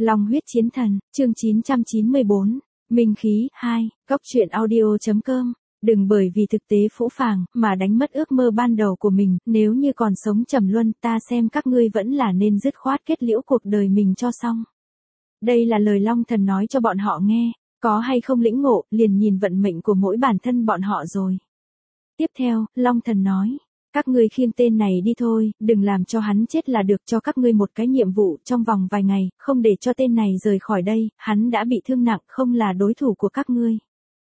Long huyết chiến thần, chương 994, Minh khí 2, Cóc truyện audio.com. Đừng bởi vì thực tế phũ phàng mà đánh mất ước mơ ban đầu của mình, nếu như còn sống trầm luân, ta xem các ngươi vẫn là nên dứt khoát kết liễu cuộc đời mình cho xong. Đây là lời Long Thần nói cho bọn họ nghe, có hay không lĩnh ngộ, liền nhìn vận mệnh của mỗi bản thân bọn họ rồi. Tiếp theo, Long Thần nói, các ngươi khiêng tên này đi thôi, đừng làm cho hắn chết là được, cho các ngươi một cái nhiệm vụ, trong vòng vài ngày, không để cho tên này rời khỏi đây, hắn đã bị thương nặng, không là đối thủ của các ngươi.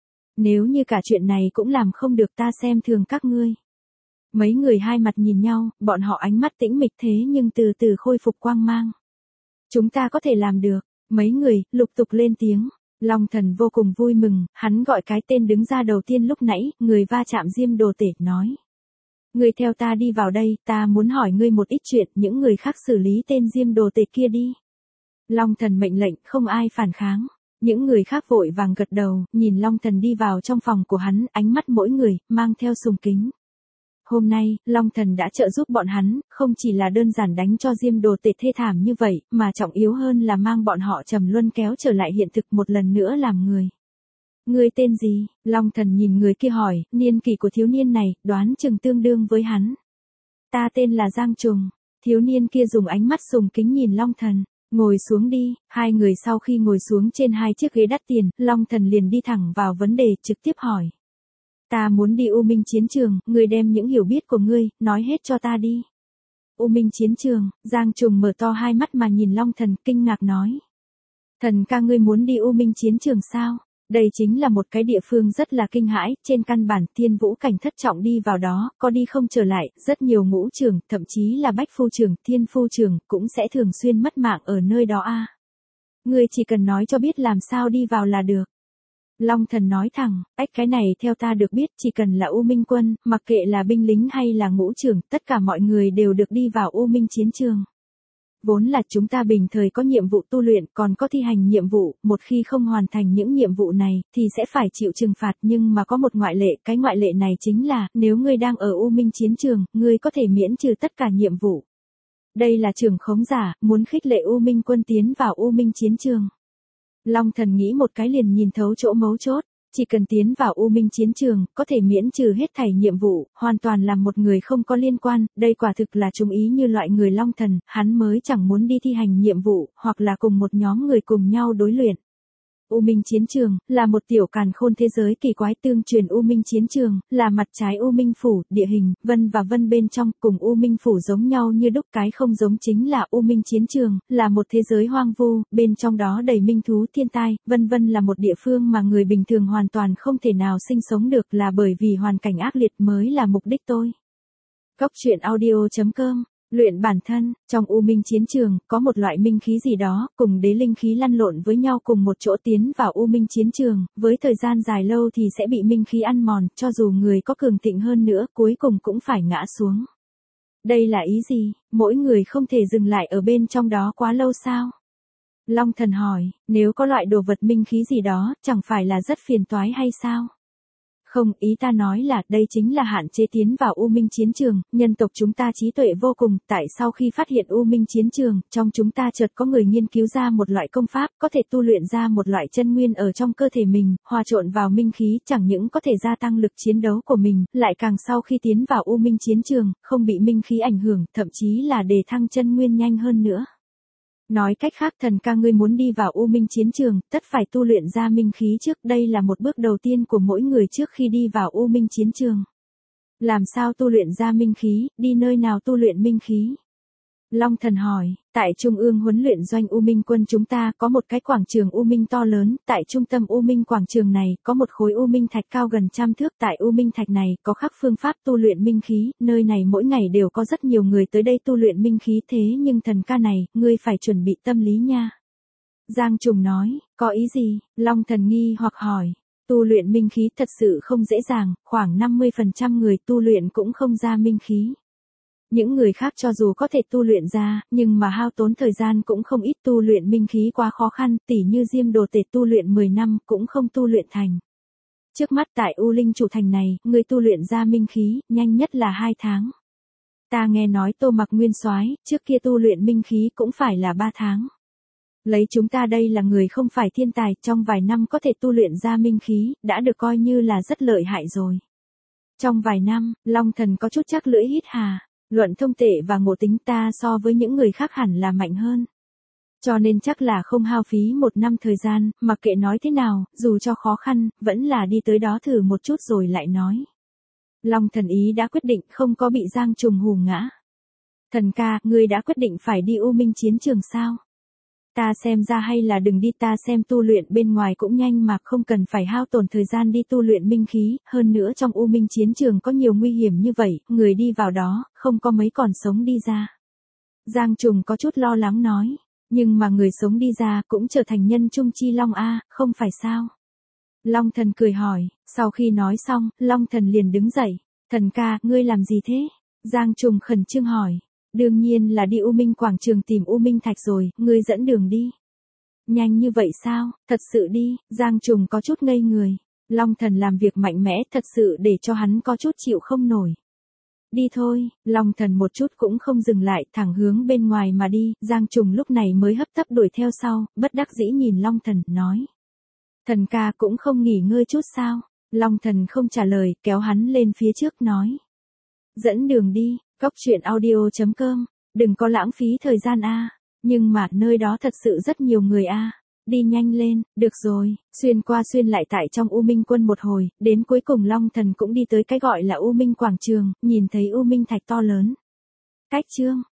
Nếu như cả chuyện này cũng làm không được, ta xem thường các ngươi. Mấy người hai mặt nhìn nhau, bọn họ ánh mắt tĩnh mịch thế nhưng từ từ khôi phục quang mang. Chúng ta có thể làm được, mấy người lục tục lên tiếng. Long Thần vô cùng vui mừng, hắn gọi cái tên đứng ra đầu tiên lúc nãy, người va chạm Diêm Đồ Tể, nói. Ngươi theo ta đi vào đây, ta muốn hỏi ngươi một ít chuyện, những người khác xử lý tên Diêm Đồ Tể kia đi. Long Thần mệnh lệnh, không ai phản kháng. Những người khác vội vàng gật đầu, nhìn Long Thần đi vào trong phòng của hắn, ánh mắt mỗi người mang theo sùng kính. Hôm nay, Long Thần đã trợ giúp bọn hắn, không chỉ là đơn giản đánh cho Diêm Đồ Tể thê thảm như vậy, mà trọng yếu hơn là mang bọn họ trầm luân kéo trở lại hiện thực một lần nữa làm người. Ngươi tên gì? Long Thần nhìn người kia hỏi, niên kỷ của thiếu niên này, đoán chừng tương đương với hắn. Ta tên là Giang Trùng. Thiếu niên kia dùng ánh mắt sùng kính nhìn Long Thần. Ngồi xuống đi. Hai người sau khi ngồi xuống trên hai chiếc ghế đắt tiền, Long Thần liền đi thẳng vào vấn đề, trực tiếp hỏi. Ta muốn đi U Minh chiến trường, ngươi đem những hiểu biết của ngươi, nói hết cho ta đi. U Minh chiến trường, Giang Trùng mở to hai mắt mà nhìn Long Thần, kinh ngạc nói. Thần ca, ngươi muốn đi U Minh chiến trường sao? Đây chính là một cái địa phương rất là kinh hãi, trên căn bản Thiên Vũ Cảnh thất trọng đi vào đó, có đi không trở lại, rất nhiều ngũ trưởng, thậm chí là bách phu trưởng, thiên phu trưởng, cũng sẽ thường xuyên mất mạng ở nơi đó a. Ngươi chỉ cần nói cho biết làm sao đi vào là được. Long Thần nói thẳng, cái này theo ta được biết, chỉ cần là U Minh quân, mặc kệ là binh lính hay là ngũ trưởng, tất cả mọi người đều được đi vào U Minh chiến trường. Vốn là chúng ta bình thời có nhiệm vụ tu luyện, còn có thi hành nhiệm vụ, một khi không hoàn thành những nhiệm vụ này, thì sẽ phải chịu trừng phạt, nhưng mà có một ngoại lệ, cái ngoại lệ này chính là, nếu ngươi đang ở U Minh chiến trường, ngươi có thể miễn trừ tất cả nhiệm vụ. Đây là trưởng khống giả, muốn khích lệ U Minh quân tiến vào U Minh chiến trường. Long Thần nghĩ một cái liền nhìn thấu chỗ mấu chốt. Chỉ cần tiến vào U Minh chiến trường, có thể miễn trừ hết thảy nhiệm vụ, hoàn toàn làm một người không có liên quan, đây quả thực là trung ý như loại người Long Thần, hắn mới chẳng muốn đi thi hành nhiệm vụ, hoặc là cùng một nhóm người cùng nhau đối luyện. U Minh chiến trường, là một tiểu càn khôn thế giới kỳ quái, tương truyền U Minh chiến trường, là mặt trái U Minh phủ, địa hình, vân và vân bên trong, cùng U Minh phủ giống nhau như đúc, cái không giống chính là U Minh chiến trường, là một thế giới hoang vu, bên trong đó đầy minh thú thiên tai, vân vân là một địa phương mà người bình thường hoàn toàn không thể nào sinh sống được, là bởi vì hoàn cảnh ác liệt mới là mục đích tôi. Cóc truyện audio.com. Luyện bản thân, trong U Minh chiến trường, có một loại minh khí gì đó, cùng đế linh khí lăn lộn với nhau cùng một chỗ tiến vào U Minh chiến trường, với thời gian dài lâu thì sẽ bị minh khí ăn mòn, cho dù người có cường thịnh hơn nữa, cuối cùng cũng phải ngã xuống. Đây là ý gì, mỗi người không thể dừng lại ở bên trong đó quá lâu sao? Long Thần hỏi, nếu có loại đồ vật minh khí gì đó, chẳng phải là rất phiền toái hay sao? Không, ý ta nói là, đây chính là hạn chế tiến vào U Minh chiến trường, nhân tộc chúng ta trí tuệ vô cùng, tại sau khi phát hiện U Minh chiến trường, trong chúng ta chợt có người nghiên cứu ra một loại công pháp, có thể tu luyện ra một loại chân nguyên ở trong cơ thể mình, hòa trộn vào minh khí, chẳng những có thể gia tăng lực chiến đấu của mình, lại càng sau khi tiến vào U Minh chiến trường, không bị minh khí ảnh hưởng, thậm chí là đề thăng chân nguyên nhanh hơn nữa. Nói cách khác, thần ca, ngươi muốn đi vào U Minh chiến trường, tất phải tu luyện ra minh khí trước, đây là một bước đầu tiên của mỗi người trước khi đi vào U Minh chiến trường. Làm sao tu luyện ra minh khí, đi nơi nào tu luyện minh khí? Long Thần hỏi, tại Trung ương huấn luyện doanh U Minh quân chúng ta có một cái quảng trường U Minh to lớn, tại trung tâm U Minh quảng trường này, có một khối U Minh thạch cao gần 100 thước, tại U Minh thạch này, có khắc phương pháp tu luyện minh khí, nơi này mỗi ngày đều có rất nhiều người tới đây tu luyện minh khí, thế nhưng thần ca này, ngươi phải chuẩn bị tâm lý nha. Giang Trùng nói, có ý gì? Long Thần nghi hoặc hỏi, tu luyện minh khí thật sự không dễ dàng, khoảng 50% người tu luyện cũng không ra minh khí. Những người khác cho dù có thể tu luyện ra, nhưng mà hao tốn thời gian cũng không ít, tu luyện minh khí quá khó khăn, tỉ như Diêm Đồ Tể tu luyện 10 năm cũng không tu luyện thành. Trước mắt tại U Linh chủ thành này, người tu luyện ra minh khí, nhanh nhất là 2 tháng. Ta nghe nói Tô Mặc Nguyên soái trước kia tu luyện minh khí cũng phải là 3 tháng. Lấy chúng ta đây là người không phải thiên tài, trong vài năm có thể tu luyện ra minh khí, đã được coi như là rất lợi hại rồi. Trong vài năm, Long Thần có chút chắc lưỡi hít hà, luận thông tệ và ngộ tính ta so với những người khác hẳn là mạnh hơn. Cho nên chắc là không hao phí 1 năm thời gian, mặc kệ nói thế nào, dù cho khó khăn, vẫn là đi tới đó thử một chút rồi lại nói. Long Thần ý đã quyết định, không có bị Giang Trùng hù ngã. Thần ca, ngươi đã quyết định phải đi U Minh chiến trường sao? Ta xem ra hay là đừng đi, ta xem tu luyện bên ngoài cũng nhanh mà không cần phải hao tổn thời gian đi tu luyện minh khí, hơn nữa trong U Minh chiến trường có nhiều nguy hiểm như vậy, người đi vào đó, không có mấy còn sống đi ra. Giang Trùng có chút lo lắng nói, nhưng mà người sống đi ra cũng trở thành nhân trung chi long a, không phải sao? Long Thần cười hỏi, sau khi nói xong, Long Thần liền đứng dậy, thần ca, ngươi làm gì thế? Giang Trùng khẩn trương hỏi. Đương nhiên là đi U Minh quảng trường tìm U Minh Thạch rồi, ngươi dẫn đường đi. Nhanh như vậy sao, thật sự đi, Giang Trùng có chút ngây người. Long Thần làm việc mạnh mẽ thật sự để cho hắn có chút chịu không nổi. Đi thôi, Long Thần một chút cũng không dừng lại, thẳng hướng bên ngoài mà đi, Giang Trùng lúc này mới hấp tấp đuổi theo sau, bất đắc dĩ nhìn Long Thần, nói. Thần ca cũng không nghỉ ngơi chút sao? Long Thần không trả lời, kéo hắn lên phía trước nói. Dẫn đường đi. Góc truyện audio.com, đừng có lãng phí thời gian a. Nhưng mà nơi đó thật sự rất nhiều người a. Đi nhanh lên, được rồi, xuyên qua xuyên lại tại trong U Minh quân một hồi, đến cuối cùng Long Thần cũng đi tới cái gọi là U Minh quảng trường, nhìn thấy U Minh Thạch to lớn. Cách chương